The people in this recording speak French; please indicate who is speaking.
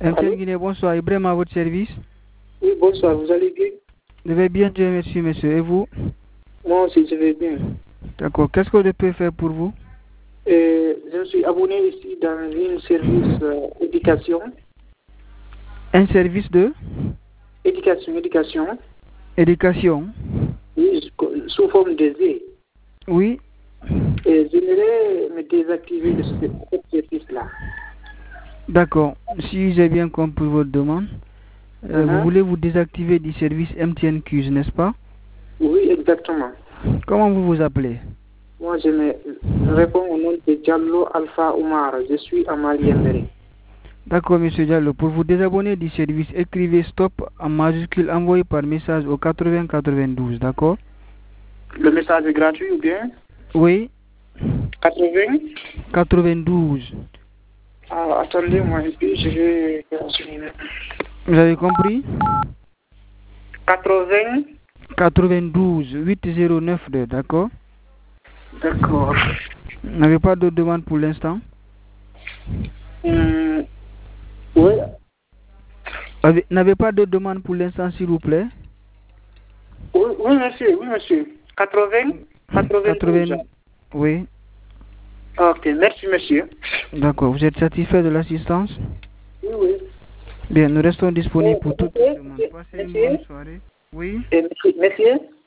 Speaker 1: MTN Guinée, bonsoir. Ibrahim à votre service.
Speaker 2: Oui, bonsoir, vous allez bien?
Speaker 1: Je vais bien, Dieu merci, monsieur. Et vous?
Speaker 2: Moi aussi, je vais bien.
Speaker 1: D'accord. Qu'est-ce que je peux faire pour vous?
Speaker 2: Je me suis abonné ici dans un service éducation.
Speaker 1: Un service de?
Speaker 2: Éducation.
Speaker 1: Éducation.
Speaker 2: Oui, sous forme de Z.
Speaker 1: Oui.
Speaker 2: Et j'aimerais me désactiver de ce service-là.
Speaker 1: D'accord. Si j'ai bien compris votre demande, vous voulez vous désactiver du service MTN Quiz, n'est-ce pas?
Speaker 2: Oui, exactement.
Speaker 1: Comment vous vous appelez?
Speaker 2: Moi, je me réponds au nom de Diallo Alpha Oumar. Je suis à Maliembéré.
Speaker 1: D'accord, monsieur Diallo. Pour vous désabonner du service, écrivez stop en majuscule envoyé par message au 80 92, d'accord?
Speaker 2: Le message est gratuit ou bien?
Speaker 1: Oui.
Speaker 2: 80
Speaker 1: 92.
Speaker 2: Ah, attendez-moi et puis je vais renseigner.
Speaker 1: Vous avez compris?
Speaker 2: 80
Speaker 1: 92 8092, d'accord?
Speaker 2: D'accord.
Speaker 1: Vous n'avez pas d'autres demandes pour l'instant?
Speaker 2: Oui.
Speaker 1: N'avez pas d'autres demandes pour l'instant, s'il vous plaît?
Speaker 2: Oui, monsieur. 80
Speaker 1: oui.
Speaker 2: Ok, merci, monsieur.
Speaker 1: D'accord. Vous êtes satisfait de l'assistance?
Speaker 2: Oui.
Speaker 1: Bien, nous restons disponibles pour toutes les demandes. Passez une bonne soirée. Oui.
Speaker 2: Monsieur?